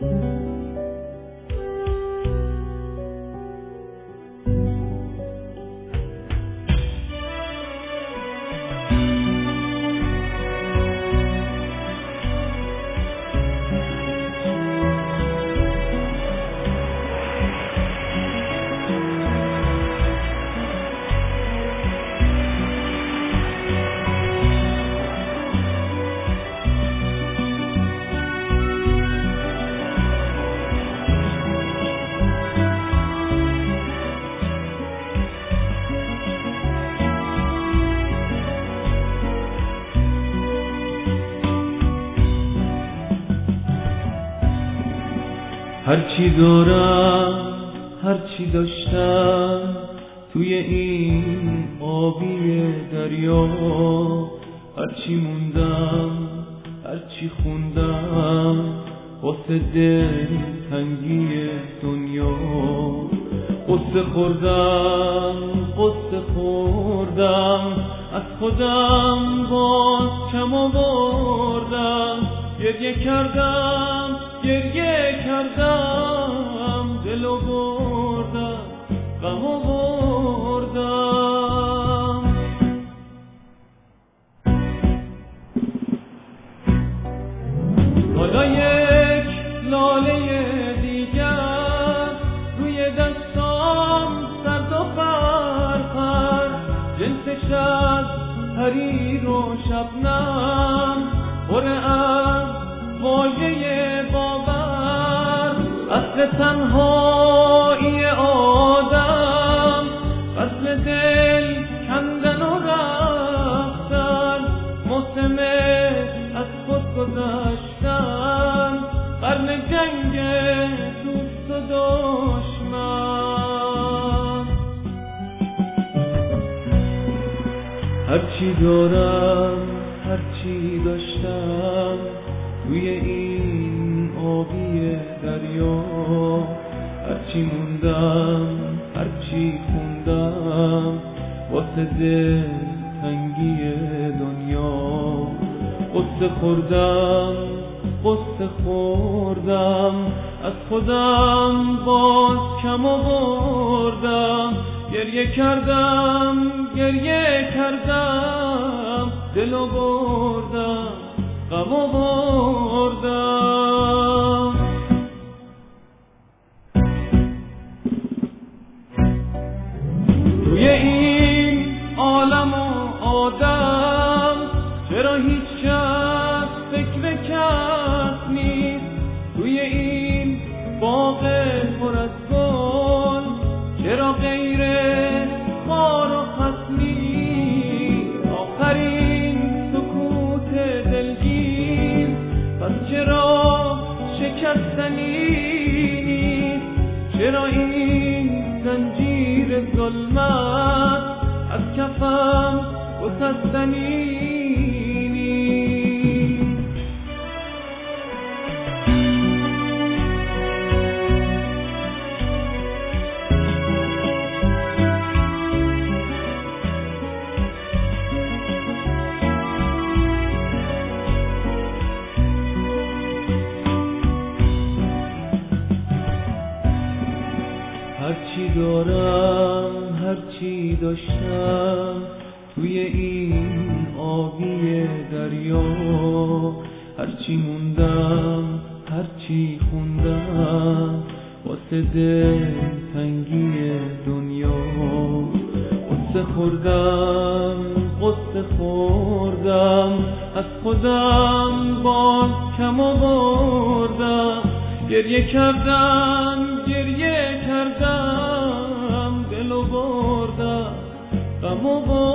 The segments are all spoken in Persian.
هرچی دارم، هرچی داشتم توی این آبی دریا، هرچی موندم، هرچی خوندم واسه دل تنگی دنیا. قصه خوردم، قصه خوردم، از خودم باز کم آوردم. گریه کردم، گریه کردم، دلو بردم، غم آوردم. حالا یک لاله دیگر روی دستام سرد و پرپر، جنسش از حریر و شبنم، پر از واژه باور. اصل تنهایی آدم، اصل دل کندن و رفتن، موسم از خود گذشتن، قرن جنگ دوست و دشمن. هرچی دارم، هرچی داشتم توی این آبی دریا، هرچی موندم، هرچی خوندم واسه دل تنگی دنیا. قصه خوردم، قصه خوردم، از خودم باز کم آوردم. گریه کردم، گریه کردم، دلو بردم، غم آوردم. توی این عالم و آدم چرا هیچ کس فکر کس نیست؟ توی این باغ پر از گل چرا غیر خار و خس نیست؟ آخرین سکوت دلگیر پس چرا شکستنی نیست؟ چرا این زنجیر ظلمت از کفم گسستنی نیست؟ هرچی دارم، هرچی داشتم توی این آبی دریا، هرچی موندم، هرچی خوندم واسه دل تنگی دنیا. قصه خوردم، قصه خوردم، از خودم باز کم آوردم. گریه کردم، گریه کردم، دلو بردم، غم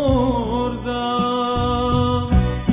آوردم.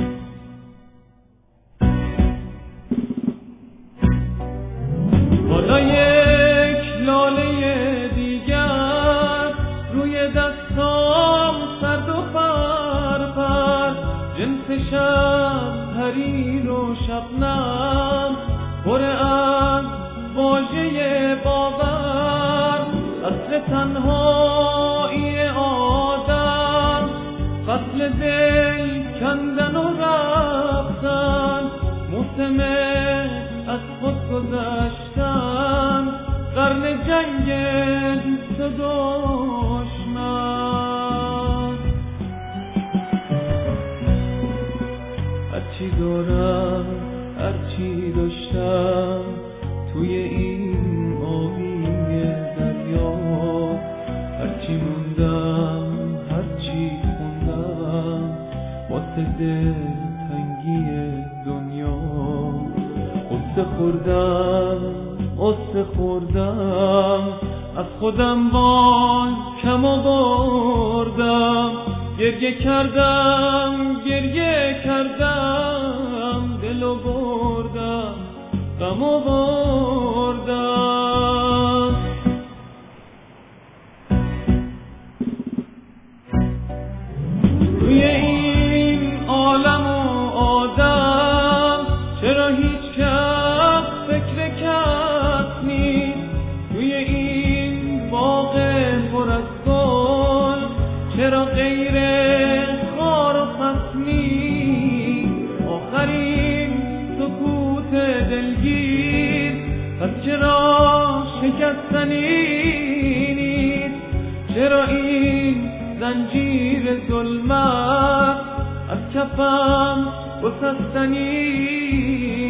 حالا یک لاله دیگر روی دستام سرد و پرپر، جنسش از حریر و شبنم، پر از واژه باور. اصل تنهایی آدم، فصل دل کندن و رفتن، موسم از خود گذشت قرن جنگ تو دشمن. هرچی دارم هرچی داشتم توی این آبی دریا، هرچی موندم هرچی خوندم واسه دلتنگی دنیا. قصه خوردم از خودم باز کم آوردم، گریه کردم دلو بردم غم آوردم. توی این عالم و آدم چرا هیچ کس فکر کس نیست؟ توی این باغ پر از گل چرا غیر خار و خس نیست؟ آخرین سکوت دلگیر پس چرا شکستنی نیست؟ چرا این زنجیر ظلمت از کفم گسستنی